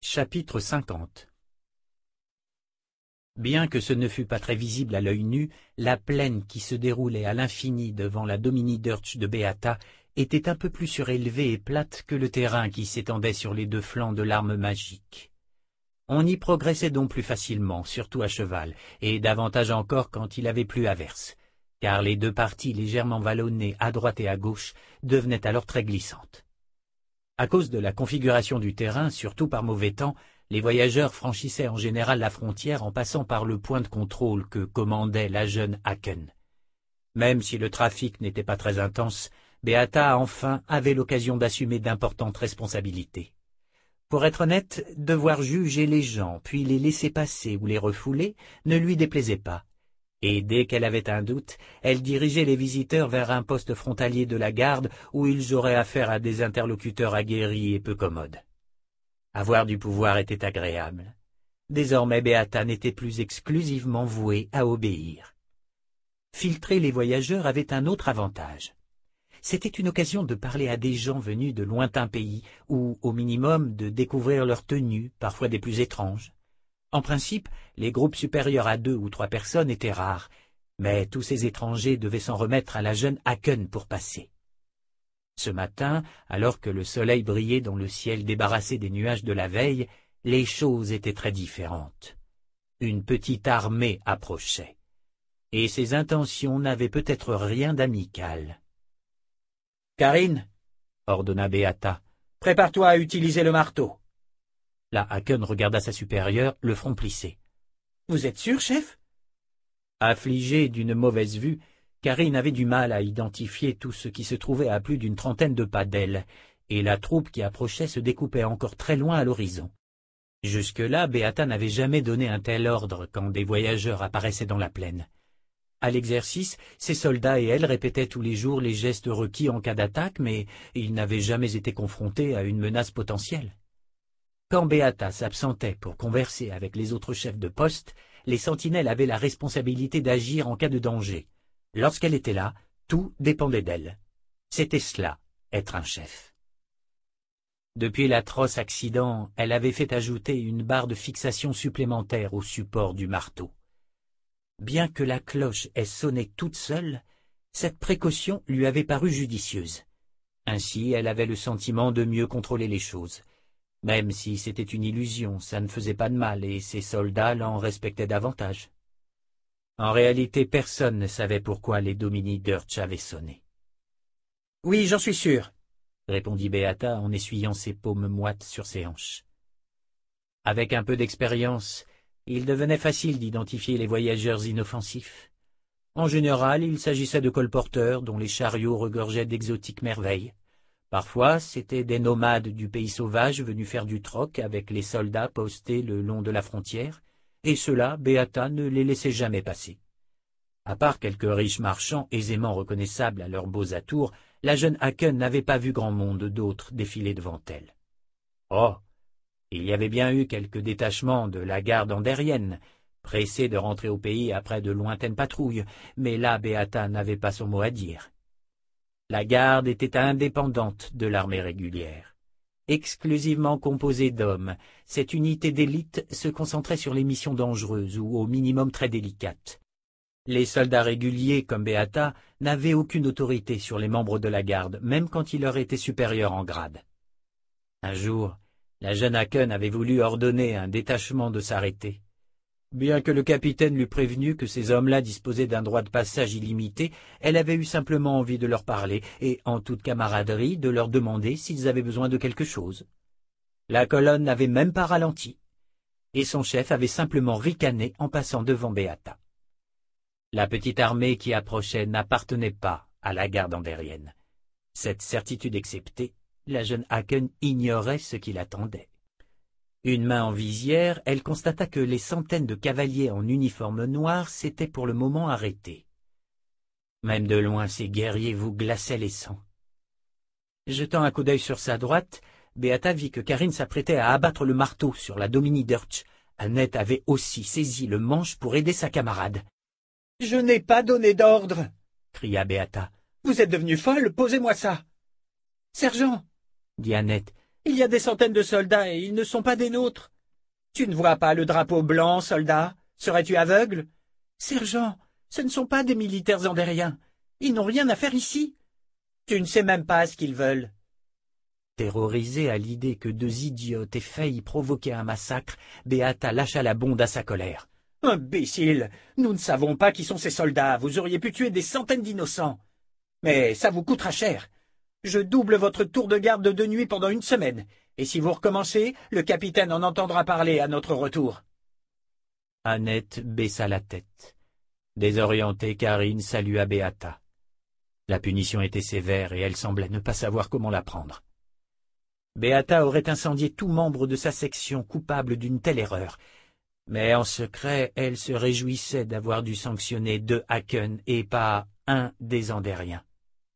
Chapitre 50. Bien que ce ne fût pas très visible à l'œil nu, la plaine qui se déroulait à l'infini devant la Domini-Deutsch de Beata était un peu plus surélevée et plate que le terrain qui s'étendait sur les deux flancs de l'arme magique. On y progressait donc plus facilement, surtout à cheval, et davantage encore quand il avait plu à verse, car les deux parties légèrement vallonnées à droite et à gauche devenaient alors très glissantes. À cause de la configuration du terrain, surtout par mauvais temps, les voyageurs franchissaient en général la frontière en passant par le point de contrôle que commandait la jeune Haken. Même si le trafic n'était pas très intense, Beata enfin avait l'occasion d'assumer d'importantes responsabilités. Pour être honnête, devoir juger les gens, puis les laisser passer ou les refouler, ne lui déplaisait pas. Et dès qu'elle avait un doute, elle dirigeait les visiteurs vers un poste frontalier de la garde où ils auraient affaire à des interlocuteurs aguerris et peu commodes. Avoir du pouvoir était agréable. Désormais, Beata n'était plus exclusivement vouée à obéir. Filtrer les voyageurs avait un autre avantage. C'était une occasion de parler à des gens venus de lointains pays, ou au minimum de découvrir leurs tenues, parfois des plus étranges. En principe, les groupes supérieurs à 2 ou 3 personnes étaient rares, mais tous ces étrangers devaient s'en remettre à la jeune Haken pour passer. Ce matin, alors que le soleil brillait dans le ciel débarrassé des nuages de la veille, les choses étaient très différentes. Une petite armée approchait, et ses intentions n'avaient peut-être rien d'amical. « Karine, » ordonna Beata, « prépare-toi à utiliser le marteau. » La Haken regarda sa supérieure, le front plissé. « Vous êtes sûr, chef ?» Affligée d'une mauvaise vue, Karine avait du mal à identifier tout ce qui se trouvait à plus d'une trentaine de pas d'elle, et la troupe qui approchait se découpait encore très loin à l'horizon. Jusque-là, Beata n'avait jamais donné un tel ordre quand des voyageurs apparaissaient dans la plaine. À l'exercice, ses soldats et elle répétaient tous les jours les gestes requis en cas d'attaque, mais ils n'avaient jamais été confrontés à une menace potentielle. Quand Beata s'absentait pour converser avec les autres chefs de poste, les sentinelles avaient la responsabilité d'agir en cas de danger. Lorsqu'elle était là, tout dépendait d'elle. C'était cela, être un chef. Depuis l'atroce accident, elle avait fait ajouter une barre de fixation supplémentaire au support du marteau. Bien que la cloche ait sonné toute seule, cette précaution lui avait paru judicieuse. Ainsi, elle avait le sentiment de mieux contrôler les choses. Même si c'était une illusion, ça ne faisait pas de mal et ses soldats l'en respectaient davantage. En réalité, personne ne savait pourquoi les Domini-Deutsch avaient sonné. « Oui, j'en suis sûr, » répondit Beata en essuyant ses paumes moites sur ses hanches. Avec un peu d'expérience, il devenait facile d'identifier les voyageurs inoffensifs. En général, il s'agissait de colporteurs dont les chariots regorgeaient d'exotiques merveilles. Parfois, c'étaient des nomades du pays sauvage venus faire du troc avec les soldats postés le long de la frontière, et ceux-là, Beata ne les laissait jamais passer. À part quelques riches marchands aisément reconnaissables à leurs beaux atours, la jeune Haken n'avait pas vu grand monde d'autres défiler devant elle. Oh, il y avait bien eu quelques détachements de la garde andérienne, pressés de rentrer au pays après de lointaines patrouilles, mais là Beata n'avait pas son mot à dire. La garde était indépendante de l'armée régulière. Exclusivement composée d'hommes, cette unité d'élite se concentrait sur les missions dangereuses ou au minimum très délicates. Les soldats réguliers, comme Beata, n'avaient aucune autorité sur les membres de la garde, même quand ils leur étaient supérieurs en grade. Un jour, la jeune Haken avait voulu ordonner à un détachement de s'arrêter. Bien que le capitaine l'eût prévenu que ces hommes-là disposaient d'un droit de passage illimité, elle avait eu simplement envie de leur parler et, en toute camaraderie, de leur demander s'ils avaient besoin de quelque chose. La colonne n'avait même pas ralenti, et son chef avait simplement ricané en passant devant Beata. La petite armée qui approchait n'appartenait pas à la garde andérienne. Cette certitude exceptée, la jeune Haken ignorait ce qui l'attendait. Une main en visière, elle constata que les centaines de cavaliers en uniforme noir s'étaient pour le moment arrêtés. Même de loin, ces guerriers vous glaçaient les sangs. Jetant un coup d'œil sur sa droite, Beata vit que Karine s'apprêtait à abattre le marteau sur la Domini-Deutsch. Annette avait aussi saisi le manche pour aider sa camarade. « Je n'ai pas donné d'ordre !» cria Beata. « Vous êtes devenue folle, posez-moi ça !»« Sergent !» dit Annette. Il y a des centaines de soldats et ils ne sont pas des nôtres. Tu ne vois pas le drapeau blanc, soldat? Serais-tu aveugle? Sergent, ce ne sont pas des militaires andériens. Ils n'ont rien à faire ici. Tu ne sais même pas ce qu'ils veulent. » Terrorisée à l'idée que deux idiotes aient failli provoquer un massacre, Beata lâcha la bonde à sa colère. « Imbécile! Nous ne savons pas qui sont ces soldats. Vous auriez pu tuer des centaines d'innocents. Mais ça vous coûtera cher. Je double votre tour de garde de nuit pendant 1 semaine. Et si vous recommencez, le capitaine en entendra parler à notre retour. » Annette baissa la tête. Désorientée, Karine salua Beata. La punition était sévère et elle semblait ne pas savoir comment la prendre. Beata aurait incendié tout membre de sa section coupable d'une telle erreur, mais en secret, elle se réjouissait d'avoir dû sanctionner 2 Haken et pas un des Andériens.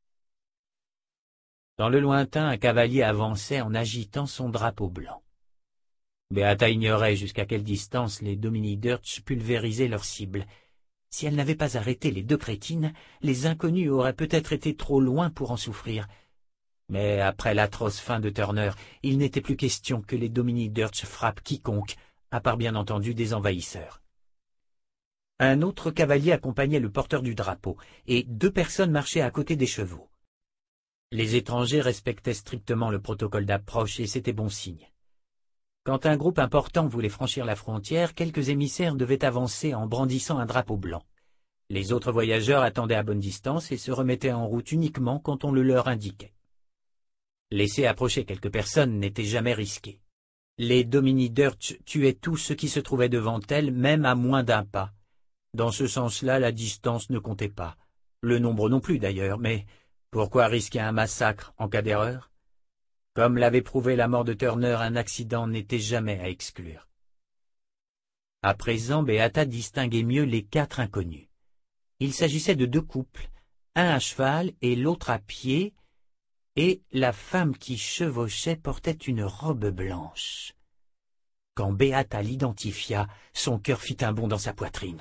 Dans le lointain, un cavalier avançait en agitant son drapeau blanc. Beata ignorait jusqu'à quelle distance les Domini-Dörtch pulvérisaient leur cible. Si elle n'avait pas arrêté les 2 crétines, les inconnus auraient peut-être été trop loin pour en souffrir. Mais après l'atroce fin de Turner, il n'était plus question que les Domini-Dörtch frappent quiconque, à part bien entendu des envahisseurs. Un autre cavalier accompagnait le porteur du drapeau, et 2 personnes marchaient à côté des chevaux. Les étrangers respectaient strictement le protocole d'approche et c'était bon signe. Quand un groupe important voulait franchir la frontière, quelques émissaires devaient avancer en brandissant un drapeau blanc. Les autres voyageurs attendaient à bonne distance et se remettaient en route uniquement quand on le leur indiquait. Laisser approcher quelques personnes n'était jamais risqué. Les Domini-Dörtch tuaient tout ce qui se trouvait devant elles, même à moins d'1 pas. Dans ce sens-là, la distance ne comptait pas. Le nombre non plus d'ailleurs, mais pourquoi risquer un massacre en cas d'erreur? Comme l'avait prouvé la mort de Turner, un accident n'était jamais à exclure. À présent, Beata distinguait mieux les 4 inconnus. Il s'agissait de 2 couples, un à cheval et l'autre à pied, et la femme qui chevauchait portait une robe blanche. Quand Beata l'identifia, son cœur fit un bond dans sa poitrine.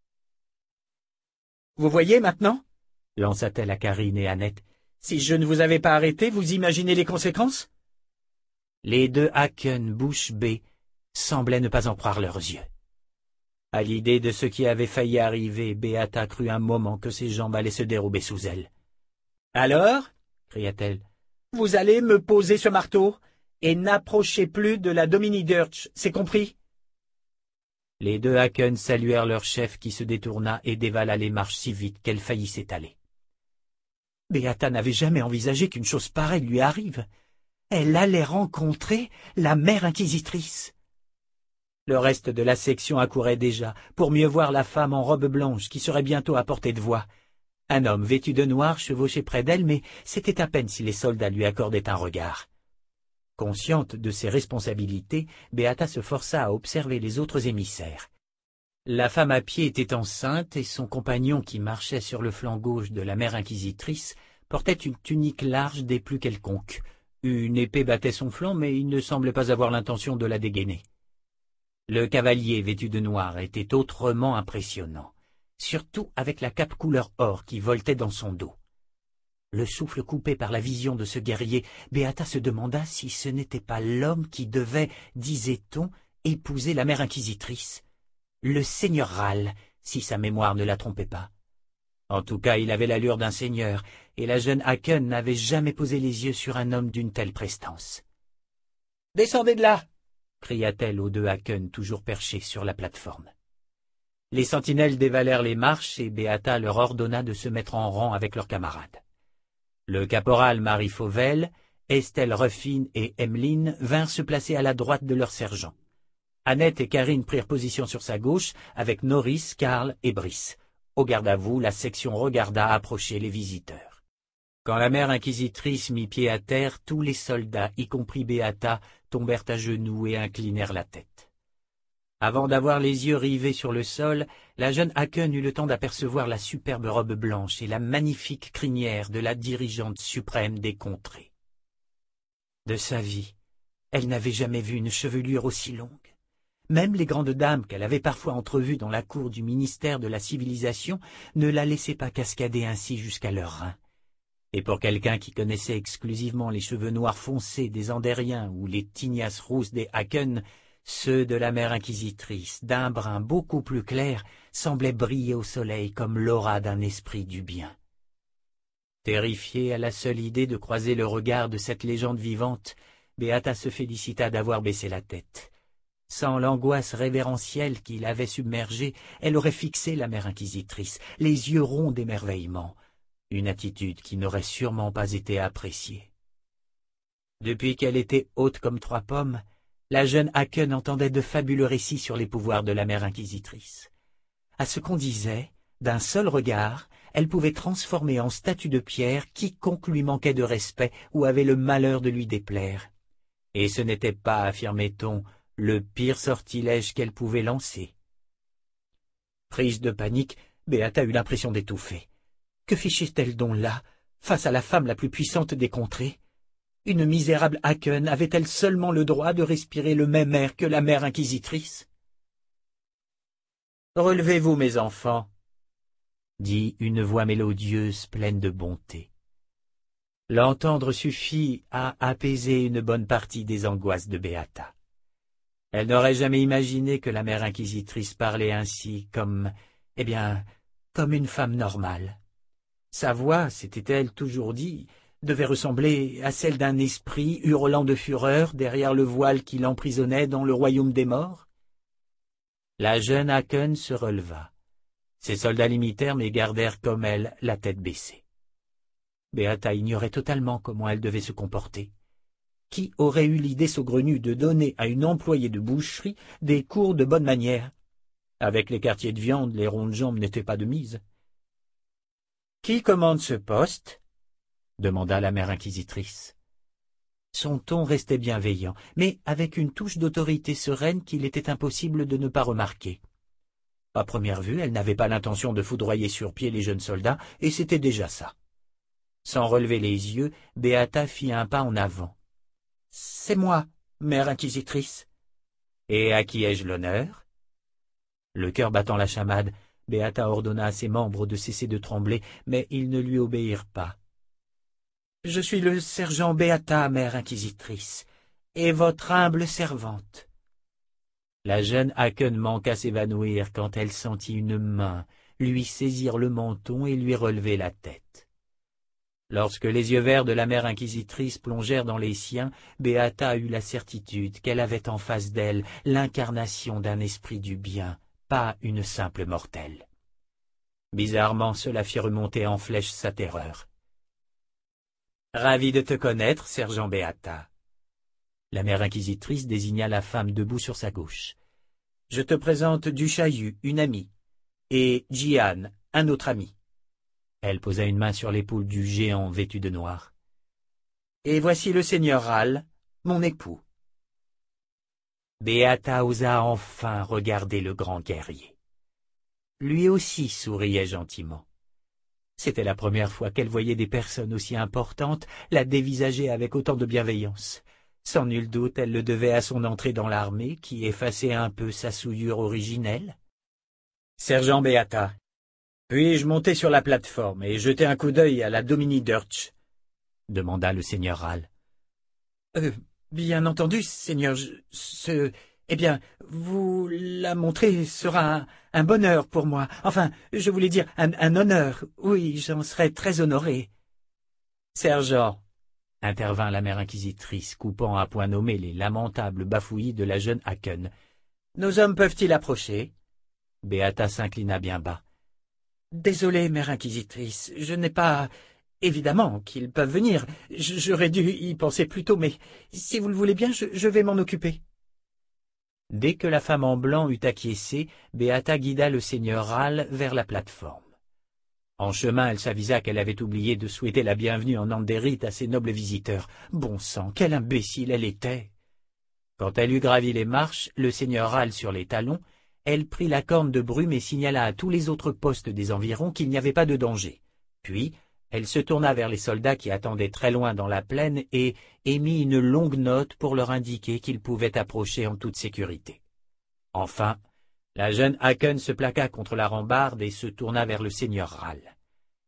« Vous voyez maintenant » lança-t-elle à Karine et Annette. « Si je ne vous avais pas arrêté, vous imaginez les conséquences ?» Les 2 Haken, bouche bée, semblaient ne pas en croire leurs yeux. À l'idée de ce qui avait failli arriver, Beata crut un moment que ses jambes allaient se dérober sous elle. « Alors » cria-t-elle. « Vous allez me poser ce marteau et n'approchez plus de la Domini-Dörtch, c'est compris ?» Les 2 Haken saluèrent leur chef qui se détourna et dévala les marches si vite qu'elle faillit s'étaler. Beata n'avait jamais envisagé qu'une chose pareille lui arrive. Elle allait rencontrer la mère inquisitrice. Le reste de la section accourait déjà, pour mieux voir la femme en robe blanche qui serait bientôt à portée de voix. Un homme vêtu de noir chevauchait près d'elle, mais c'était à peine si les soldats lui accordaient un regard. Consciente de ses responsabilités, Beata se força à observer les autres émissaires. La femme à pied était enceinte et son compagnon qui marchait sur le flanc gauche de la mère inquisitrice portait une tunique large des plus quelconques. Une épée battait son flanc, mais il ne semblait pas avoir l'intention de la dégainer. Le cavalier vêtu de noir était autrement impressionnant, surtout avec la cape couleur or qui voltait dans son dos. Le souffle coupé par la vision de ce guerrier, Beata se demanda si ce n'était pas l'homme qui devait, disait-on, épouser la mère inquisitrice. Le seigneur Ral, si sa mémoire ne la trompait pas. En tout cas, il avait l'allure d'un seigneur, et la jeune Haken n'avait jamais posé les yeux sur un homme d'une telle prestance. « Descendez de là !» cria-t-elle aux 2 Haken toujours perchés sur la plateforme. Les sentinelles dévalèrent les marches et Beata leur ordonna de se mettre en rang avec leurs camarades. Le caporal Marie Fauvel, Estelle Ruffin et Emmeline vinrent se placer à la droite de leur sergent. Annette et Karine prirent position sur sa gauche, avec Norris, Karl et Brice. Au garde à vous, la section regarda approcher les visiteurs. Quand la mère inquisitrice mit pied à terre, tous les soldats, y compris Beata, tombèrent à genoux et inclinèrent la tête. Avant d'avoir les yeux rivés sur le sol, la jeune Haken eut le temps d'apercevoir la superbe robe blanche et la magnifique crinière de la dirigeante suprême des contrées. De sa vie, elle n'avait jamais vu une chevelure aussi longue. Même les grandes dames qu'elle avait parfois entrevues dans la cour du ministère de la Civilisation ne la laissaient pas cascader ainsi jusqu'à leurs reins. Et pour quelqu'un qui connaissait exclusivement les cheveux noirs foncés des Andériens ou les tignasses rousses des Haken, ceux de la mère inquisitrice, d'un brun beaucoup plus clair, semblaient briller au soleil comme l'aura d'un esprit du bien. Terrifiée à la seule idée de croiser le regard de cette légende vivante, Beata se félicita d'avoir baissé la tête. Sans l'angoisse révérentielle qui l'avait submergée, elle aurait fixé la mère inquisitrice, les yeux ronds d'émerveillement, une attitude qui n'aurait sûrement pas été appréciée. Depuis qu'elle était haute comme 3 pommes, la jeune Haken entendait de fabuleux récits sur les pouvoirs de la mère inquisitrice. À ce qu'on disait, d'un seul regard, elle pouvait transformer en statue de pierre quiconque lui manquait de respect ou avait le malheur de lui déplaire. Et ce n'était pas, affirmait-on, le pire sortilège qu'elle pouvait lancer. Prise de panique, Beata eut l'impression d'étouffer. Que fichait-elle donc là, face à la femme la plus puissante des contrées? Une misérable Haken avait-elle seulement le droit de respirer le même air que la mère inquisitrice? « Relevez-vous, mes enfants, » dit une voix mélodieuse pleine de bonté. L'entendre suffit à apaiser une bonne partie des angoisses de Beata. Elle n'aurait jamais imaginé que la mère inquisitrice parlait ainsi comme une femme normale. Sa voix, s'était-elle toujours dit, devait ressembler à celle d'un esprit hurlant de fureur derrière le voile qui l'emprisonnait dans le royaume des morts. La jeune Haken se releva. Ses soldats l'imitèrent mais gardèrent comme elle la tête baissée. Beata ignorait totalement comment elle devait se comporter. Qui aurait eu l'idée saugrenue de donner à une employée de boucherie des cours de bonne manière? Avec les quartiers de viande, les rondes jambes n'étaient pas de mise. « Qui commande ce poste ?» demanda la mère inquisitrice. Son ton restait bienveillant, mais avec une touche d'autorité sereine qu'il était impossible de ne pas remarquer. À première vue, elle n'avait pas l'intention de foudroyer sur pied les jeunes soldats, et c'était déjà ça. Sans relever les yeux, Beata fit un pas en avant. « C'est moi, mère inquisitrice. »« Et à qui ai-je l'honneur ?» Le cœur battant la chamade, Beata ordonna à ses membres de cesser de trembler, mais ils ne lui obéirent pas. « Je suis le sergent Beata, mère inquisitrice, et votre humble servante. » La jeune Haken manqua s'évanouir quand elle sentit une main lui saisir le menton et lui relever la tête. Lorsque les yeux verts de la mère inquisitrice plongèrent dans les siens, Beata eut la certitude qu'elle avait en face d'elle l'incarnation d'un esprit du bien, pas une simple mortelle. Bizarrement, cela fit remonter en flèche sa terreur. « Ravi de te connaître, sergent Beata. » La mère inquisitrice désigna la femme debout sur sa gauche. « Je te présente Duchayu, une amie, et Jian, un autre ami. » Elle posa une main sur l'épaule du géant vêtu de noir. « Et voici le seigneur Ral, mon époux. » Beata osa enfin regarder le grand guerrier. Lui aussi souriait gentiment. C'était la première fois qu'elle voyait des personnes aussi importantes la dévisager avec autant de bienveillance. Sans nul doute, elle le devait à son entrée dans l'armée, qui effaçait un peu sa souillure originelle. « Sergent Beata, puis-je monter sur la plateforme et jeter un coup d'œil à la Domini Dirch ?» demanda le seigneur Ral. Bien entendu, seigneur, vous la montrer sera un bonheur pour moi. Enfin, je voulais dire un honneur. Oui, j'en serais très honoré. »« Sergent !» intervint la mère inquisitrice, coupant à point nommé les lamentables bafouillis de la jeune Haken. « Nos hommes peuvent-ils approcher ?» Beata s'inclina bien bas. « Désolée, mère inquisitrice, je n'ai pas... Évidemment qu'ils peuvent venir. J'aurais dû y penser plus tôt, mais si vous le voulez bien, je vais m'en occuper. » Dès que la femme en blanc eut acquiescé, Beata guida le seigneur Ral vers la plateforme. En chemin, elle s'avisa qu'elle avait oublié de souhaiter la bienvenue en Anderith à ses nobles visiteurs. Bon sang, quelle imbécile elle était! Quand elle eut gravi les marches, le seigneur Ral sur les talons, elle prit la corne de brume et signala à tous les autres postes des environs qu'il n'y avait pas de danger. Puis, elle se tourna vers les soldats qui attendaient très loin dans la plaine et émit une longue note pour leur indiquer qu'ils pouvaient approcher en toute sécurité. Enfin, la jeune Haken se plaqua contre la rambarde et se tourna vers le seigneur Ral.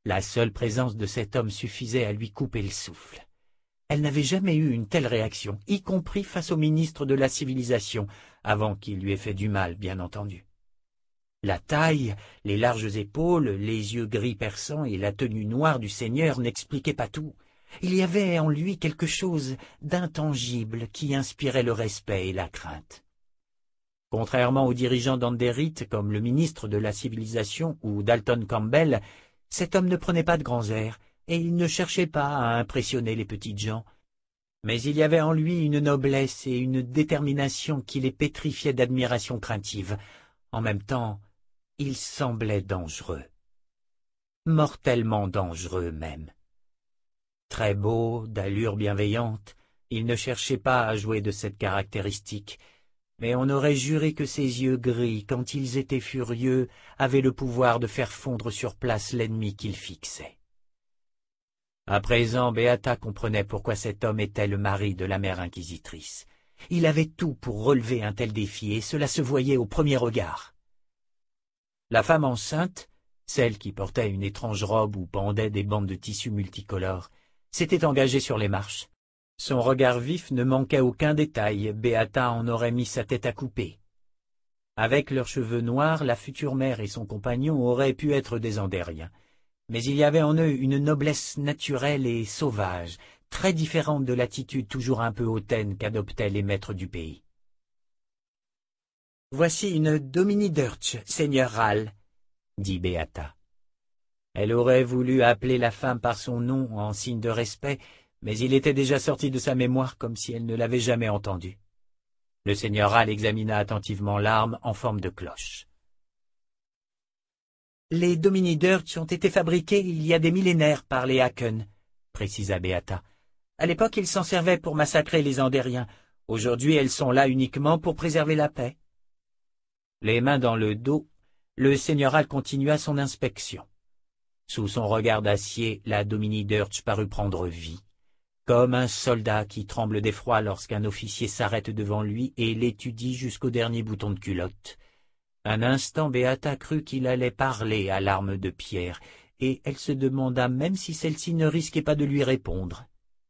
La seule présence de cet homme suffisait à lui couper le souffle. Elle n'avait jamais eu une telle réaction, y compris face au ministre de la civilisation, avant qu'il lui ait fait du mal, bien entendu. La taille, les larges épaules, les yeux gris perçants et la tenue noire du seigneur n'expliquaient pas tout. Il y avait en lui quelque chose d'intangible qui inspirait le respect et la crainte. Contrairement aux dirigeants d'Anderit, comme le ministre de la civilisation ou Dalton Campbell, cet homme ne prenait pas de grands airs, et il ne cherchait pas à impressionner les petites gens. Mais il y avait en lui une noblesse et une détermination qui les pétrifiaient d'admiration craintive. En même temps, il semblait dangereux. Mortellement dangereux même. Très beau, d'allure bienveillante, il ne cherchait pas à jouer de cette caractéristique, mais on aurait juré que ses yeux gris, quand ils étaient furieux, avaient le pouvoir de faire fondre sur place l'ennemi qu'il fixait. À présent, Beata comprenait pourquoi cet homme était le mari de la mère inquisitrice. Il avait tout pour relever un tel défi, et cela se voyait au premier regard. La femme enceinte, celle qui portait une étrange robe où pendaient des bandes de tissu multicolores, s'était engagée sur les marches. Son regard vif ne manquait aucun détail, Beata en aurait mis sa tête à couper. Avec leurs cheveux noirs, la future mère et son compagnon auraient pu être des Andériens. Mais il y avait en eux une noblesse naturelle et sauvage, très différente de l'attitude toujours un peu hautaine qu'adoptaient les maîtres du pays. « Voici une Domini Dirch, seigneur Ral, » dit Beata. Elle aurait voulu appeler la femme par son nom en signe de respect, mais il était déjà sorti de sa mémoire comme si elle ne l'avait jamais entendu. Le seigneur Ral examina attentivement l'arme en forme de cloche. « Les Domini Dirch ont été fabriqués il y a des millénaires par les Haken, » précisa Beata. « À l'époque, ils s'en servaient pour massacrer les Andériens. Aujourd'hui, elles sont là uniquement pour préserver la paix. » Les mains dans le dos, le seigneur Ral continua son inspection. Sous son regard d'acier, la Domini Dirch parut prendre vie, comme un soldat qui tremble d'effroi lorsqu'un officier s'arrête devant lui et l'étudie jusqu'au dernier bouton de culotte. Un instant, Beata crut qu'il allait parler à l'arme de pierre, et elle se demanda même si celle-ci ne risquait pas de lui répondre.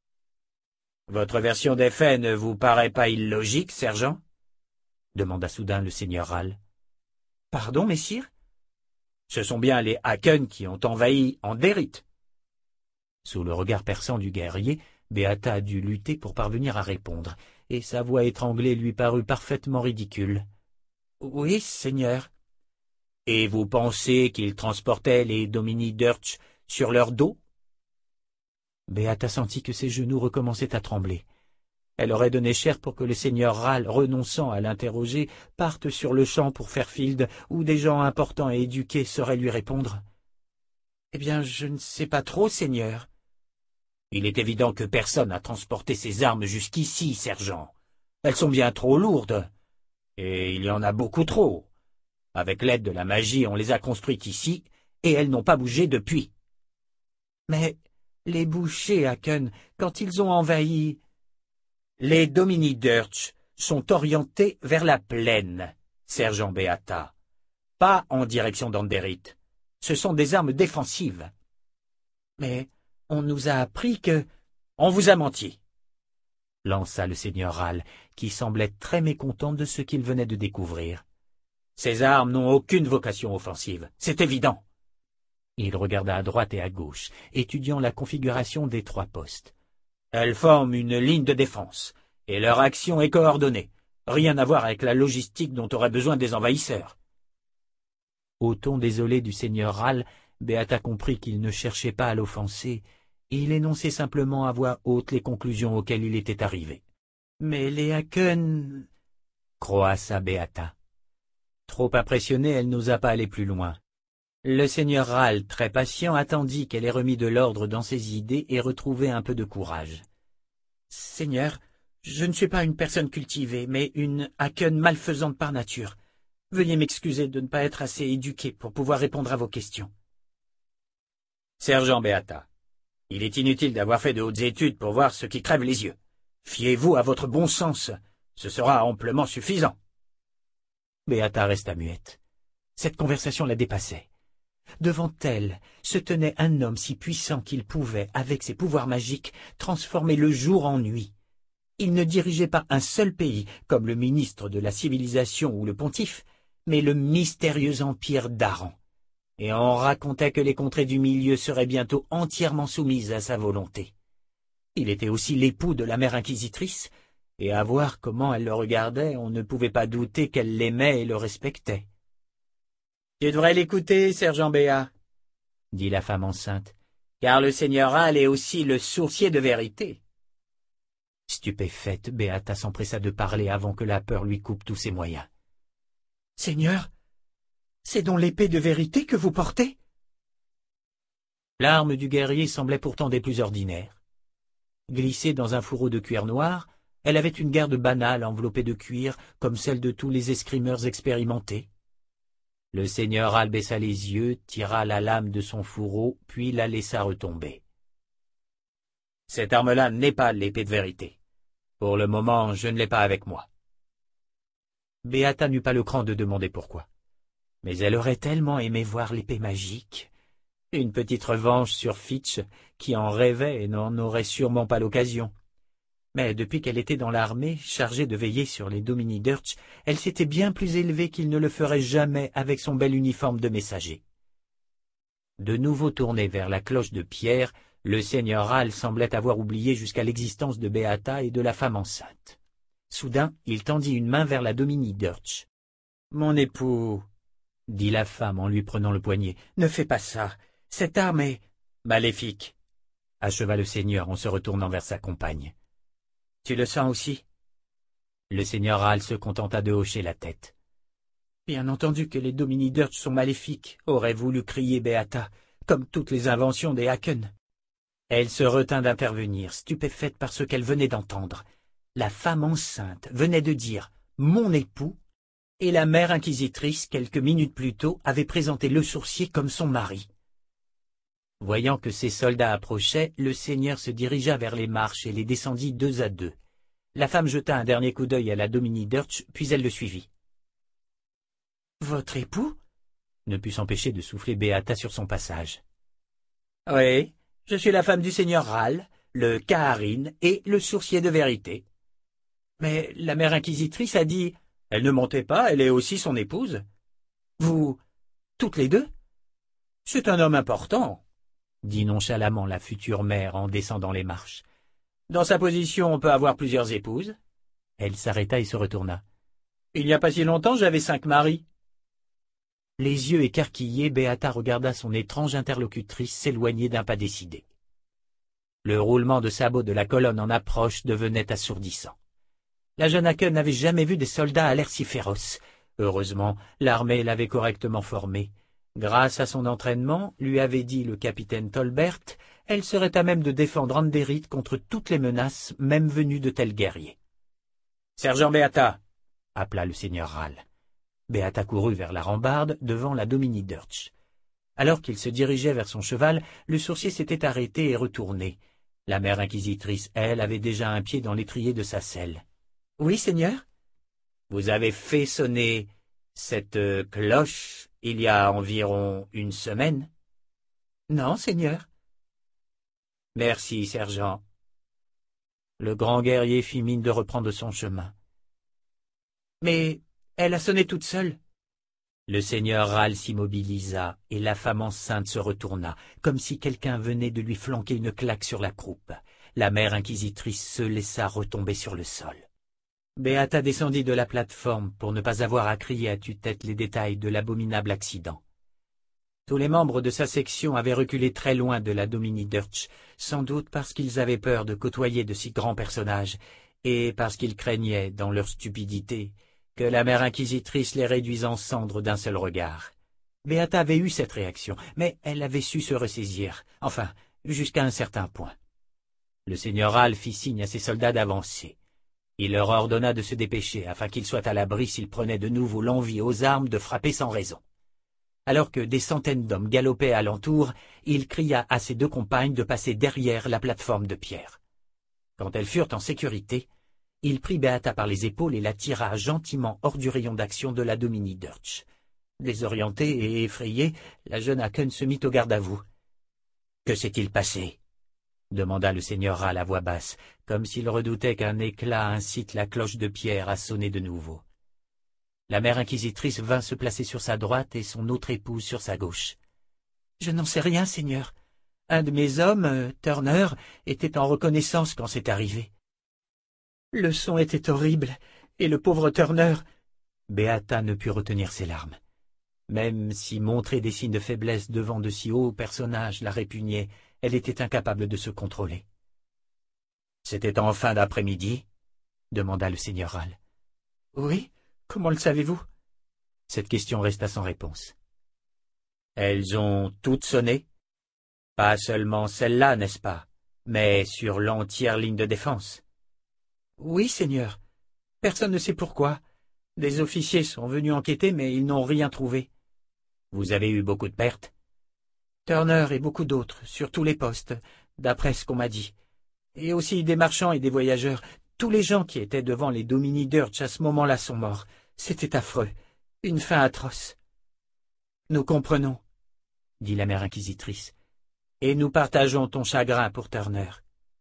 « Votre version des faits ne vous paraît pas illogique, sergent ?» demanda soudain le seigneur Ral. « Pardon, messire ? Ce sont bien les Haken qui ont envahi Anderit. » Sous le regard perçant du guerrier, Beata a dû lutter pour parvenir à répondre, et sa voix étranglée lui parut parfaitement ridicule. « Oui, seigneur. »« Et vous pensez qu'ils transportaient les Domini Dirch sur leur dos ?» Beata sentit que ses genoux recommençaient à trembler. Elle aurait donné cher pour que le seigneur Ral, renonçant à l'interroger, parte sur le champ pour Fairfield, où des gens importants et éduqués sauraient lui répondre. « Eh bien, je ne sais pas trop, seigneur. »« Il est évident que personne n'a transporté ces armes jusqu'ici, sergent. Elles sont bien trop lourdes. Et il y en a beaucoup trop. Avec l'aide de la magie, on les a construites ici, et elles n'ont pas bougé depuis. »« Mais les bouchers, Haken, quand ils ont envahi... » « Les Domini Dirch sont orientés vers la plaine, sergent Beata, pas en direction d'Anderit. Ce sont des armes défensives. »« Mais on nous a appris que... »« On vous a menti, » lança le seigneur Ral, qui semblait très mécontent de ce qu'il venait de découvrir. « Ces armes n'ont aucune vocation offensive, c'est évident. » Il regarda à droite et à gauche, étudiant la configuration des 3 postes. Elles forment une ligne de défense, et leur action est coordonnée. Rien à voir avec la logistique dont auraient besoin des envahisseurs. Au ton désolé du seigneur Ral, Beata comprit qu'il ne cherchait pas à l'offenser, et il énonçait simplement à voix haute les conclusions auxquelles il était arrivé. « Mais les Haken... » croassa Beata. Trop impressionnée, elle n'osa pas aller plus loin. Le seigneur Ral, très patient, attendit qu'elle ait remis de l'ordre dans ses idées et retrouvé un peu de courage. « Seigneur, je ne suis pas une personne cultivée, mais une Haken malfaisante par nature. Veuillez m'excuser de ne pas être assez éduqué pour pouvoir répondre à vos questions. »« Sergent Beata, il est inutile d'avoir fait de hautes études pour voir ce qui crève les yeux. Fiez-vous à votre bon sens, ce sera amplement suffisant. » Beata resta muette. Cette conversation la dépassait. Devant elle se tenait un homme si puissant qu'il pouvait, avec ses pouvoirs magiques, transformer le jour en nuit. Il ne dirigeait pas un seul pays, comme le ministre de la civilisation ou le pontife, mais le mystérieux empire d'Aran. Et on racontait que les contrées du milieu seraient bientôt entièrement soumises à sa volonté. Il était aussi l'époux de la mère inquisitrice, et à voir comment elle le regardait, on ne pouvait pas douter qu'elle l'aimait et le respectait. « Tu devrais l'écouter, sergent Béat, » dit la femme enceinte, « car le seigneur Hal est aussi le sourcier de vérité. » Stupéfaite, Beata s'empressa de parler avant que la peur lui coupe tous ses moyens. « Seigneur, c'est donc l'épée de vérité que vous portez ?» L'arme du guerrier semblait pourtant des plus ordinaires. Glissée dans un fourreau de cuir noir, elle avait une garde banale enveloppée de cuir, comme celle de tous les escrimeurs expérimentés. Le seigneur Hal baissa les yeux, tira la lame de son fourreau, puis la laissa retomber. « Cette arme-là n'est pas l'épée de vérité. Pour le moment, je ne l'ai pas avec moi. » Beata n'eut pas le cran de demander pourquoi. Mais elle aurait tellement aimé voir l'épée magique. Une petite revanche sur Fitch, qui en rêvait et n'en aurait sûrement pas l'occasion. Mais depuis qu'elle était dans l'armée, chargée de veiller sur les Domini Dirch, elle s'était bien plus élevée qu'il ne le ferait jamais avec son bel uniforme de messager. De nouveau tourné vers la cloche de pierre, le seigneur Hal semblait avoir oublié jusqu'à l'existence de Beata et de la femme enceinte. Soudain, il tendit une main vers la Domini Dirch. « Mon époux, » dit la femme en lui prenant le poignet, « ne fais pas ça. Cette arme est maléfique, » acheva le seigneur en se retournant vers sa compagne. « Tu le sens aussi ?» Le seigneur Hal se contenta de hocher la tête. « Bien entendu que les Domini Dirch sont maléfiques, » aurait voulu crier Beata, comme toutes les inventions des Haken. Elle se retint d'intervenir, stupéfaite par ce qu'elle venait d'entendre. La femme enceinte venait de dire « mon époux » et la mère inquisitrice, quelques minutes plus tôt, avait présenté le sourcier comme son mari. Voyant que ses soldats approchaient, le seigneur se dirigea vers les marches et les descendit deux à deux. La femme jeta un dernier coup d'œil à la Domini Dirch, puis elle le suivit. « Votre époux ?» ne put s'empêcher de souffler Beata sur son passage. « Oui, je suis la femme du seigneur Hal, le Kaharin et le sourcier de vérité. Mais la mère inquisitrice a dit... Elle ne mentait pas, elle est aussi son épouse. Vous, toutes les deux? C'est un homme important, dit nonchalamment la future mère en descendant les marches. Dans sa position, on peut avoir plusieurs épouses. Elle s'arrêta et se retourna. Il n'y a pas si longtemps, j'avais 5 maris. Les yeux écarquillés, Beata regarda son étrange interlocutrice s'éloigner d'un pas décidé. Le roulement de sabots de la colonne en approche devenait assourdissant. La jeune Haken n'avait jamais vu des soldats à l'air si féroce. Heureusement, l'armée l'avait correctement formée. Grâce à son entraînement, lui avait dit le capitaine Tolbert, elle serait à même de défendre Anderith contre toutes les menaces, même venues de tels guerriers. « Sergent Beata !» appela le seigneur Hal. Beata courut vers la rambarde, devant la Domini Dirch. Alors qu'il se dirigeait vers son cheval, le sourcier s'était arrêté et retourné. La mère inquisitrice, elle, avait déjà un pied dans l'étrier de sa selle. « Oui, seigneur ?»« Vous avez fait sonner cette cloche il y a environ 1 semaine ?»« Non, seigneur. »« Merci, sergent. » Le grand guerrier fit mine de reprendre son chemin. « Mais elle a sonné toute seule. » Le seigneur Hal s'immobilisa et la femme enceinte se retourna, comme si quelqu'un venait de lui flanquer une claque sur la croupe. La mère inquisitrice se laissa retomber sur le sol. Beata descendit de la plateforme pour ne pas avoir à crier à tue-tête les détails de l'abominable accident. Tous les membres de sa section avaient reculé très loin de la Domini Dirch, sans doute parce qu'ils avaient peur de côtoyer de si grands personnages, et parce qu'ils craignaient, dans leur stupidité, que la mère inquisitrice les réduise en cendres d'un seul regard. Beata avait eu cette réaction, mais elle avait su se ressaisir, enfin, jusqu'à un certain point. Le seigneur Hal fit signe à ses soldats d'avancer. Il leur ordonna de se dépêcher, afin qu'ils soient à l'abri s'ils prenaient de nouveau l'envie aux armes de frapper sans raison. Alors que des centaines d'hommes galopaient alentour, il cria à ses 2 compagnes de passer derrière la plateforme de pierre. Quand elles furent en sécurité, il prit Beata par les épaules et la tira gentiment hors du rayon d'action de la Domini Dirch. Désorientée et effrayée, la jeune Haken se mit au garde à vous. « Que s'est-il passé ?» demanda le seigneur Hal à voix basse, comme s'il redoutait qu'un éclat incite la cloche de pierre à sonner de nouveau. La mère inquisitrice vint se placer sur sa droite et son autre épouse sur sa gauche. « Je n'en sais rien, seigneur. Un de mes hommes, Turner, était en reconnaissance quand c'est arrivé. Le son était horrible, et le pauvre Turner... » Beata ne put retenir ses larmes. Même si montrer des signes de faiblesse devant de si hauts personnages la répugnait, elle était incapable de se contrôler. « C'était en fin d'après-midi ?» demanda le seigneur Hal. « Oui, comment le savez-vous » Cette question resta sans réponse. « Elles ont toutes sonné? Pas seulement celle-là, n'est-ce pas, mais sur l'entière ligne de défense. »« Oui, seigneur. Personne ne sait pourquoi. Des officiers sont venus enquêter, mais ils n'ont rien trouvé. »« Vous avez eu beaucoup de pertes ?»« Turner et beaucoup d'autres, sur tous les postes, d'après ce qu'on m'a dit. Et aussi des marchands et des voyageurs. Tous les gens qui étaient devant les Domini Dutch à ce moment-là sont morts. C'était affreux. Une fin atroce. »« Nous comprenons, » dit la mère inquisitrice, « et nous partageons ton chagrin pour Turner. »«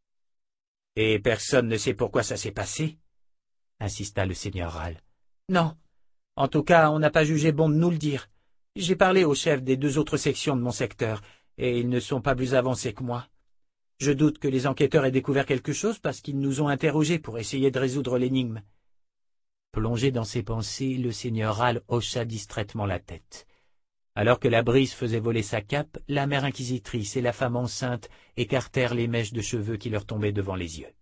Et personne ne sait pourquoi ça s'est passé ?» insista le seigneur Hal. « Non. En tout cas, on n'a pas jugé bon de nous le dire. J'ai parlé aux chefs des 2 autres sections de mon secteur, et ils ne sont pas plus avancés que moi. Je doute que les enquêteurs aient découvert quelque chose parce qu'ils nous ont interrogés pour essayer de résoudre l'énigme. » Plongé dans ses pensées, le seigneur Hal hocha distraitement la tête. Alors que la brise faisait voler sa cape, la mère inquisitrice et la femme enceinte écartèrent les mèches de cheveux qui leur tombaient devant les yeux.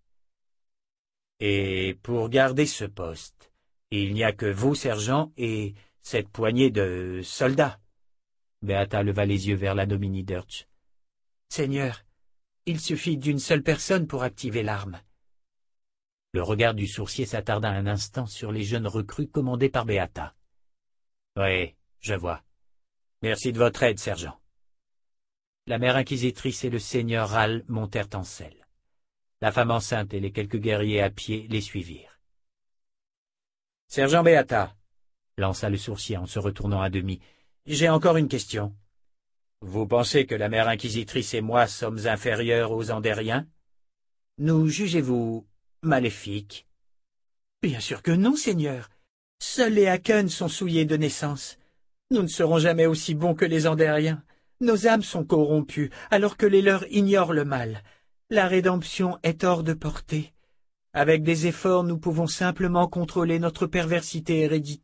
« Et pour garder ce poste, il n'y a que vous, sergent, et cette poignée de soldats. » Beata leva les yeux vers la Domini Dutch. « Seigneur, il suffit d'une seule personne pour activer l'arme. » Le regard du sourcier s'attarda un instant sur les jeunes recrues commandées par Beata. « Oui, je vois. Merci de votre aide, sergent. » La mère inquisitrice et le seigneur Hal montèrent en selle. La femme enceinte et les quelques guerriers à pied les suivirent. « Sergent Beata, » lança le sourcier en se retournant à demi, « j'ai encore une question. Vous pensez que la mère inquisitrice et moi sommes inférieurs aux Andériens? Nous jugez-vous maléfiques? » « Bien sûr que non, seigneur. Seuls les Haken sont souillés de naissance. Nous ne serons jamais aussi bons que les Andériens. Nos âmes sont corrompues, alors que les leurs ignorent le mal. La rédemption est hors de portée. Avec des efforts, nous pouvons simplement contrôler notre perversité héréditaire. »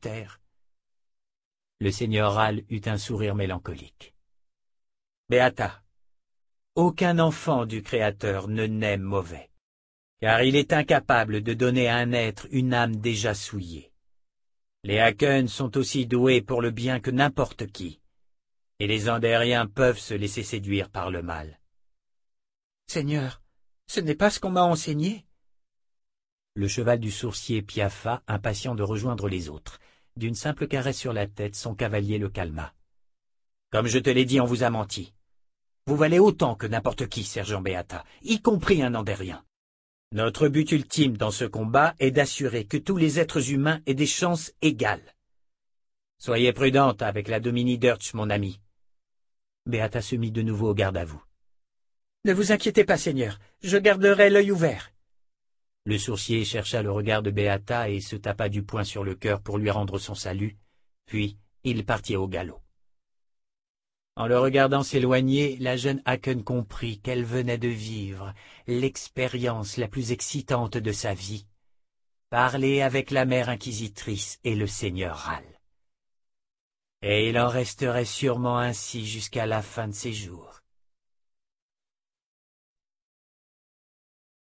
Le seigneur Hal eut un sourire mélancolique. « Beata, aucun enfant du Créateur ne naît mauvais, car il est incapable de donner à un être une âme déjà souillée. Les Haken sont aussi doués pour le bien que n'importe qui, et les Andériens peuvent se laisser séduire par le mal. »« Seigneur, ce n'est pas ce qu'on m'a enseigné. » Le cheval du sourcier piaffa, impatient de rejoindre les autres. D'une simple caresse sur la tête, son cavalier le calma. « Comme je te l'ai dit, on vous a menti. Vous valez autant que n'importe qui, sergent Beata, y compris un Andérien. Notre but ultime dans ce combat est d'assurer que tous les êtres humains aient des chances égales. Soyez prudente avec la Domini Dutch, mon ami. » Beata se mit de nouveau au garde à vous. « Ne vous inquiétez pas, seigneur, je garderai l'œil ouvert. » Le sourcier chercha le regard de Beata et se tapa du poing sur le cœur pour lui rendre son salut, puis il partit au galop. En le regardant s'éloigner, la jeune Haken comprit qu'elle venait de vivre l'expérience la plus excitante de sa vie, parler avec la mère inquisitrice et le seigneur Hal. Et il en resterait sûrement ainsi jusqu'à la fin de ses jours.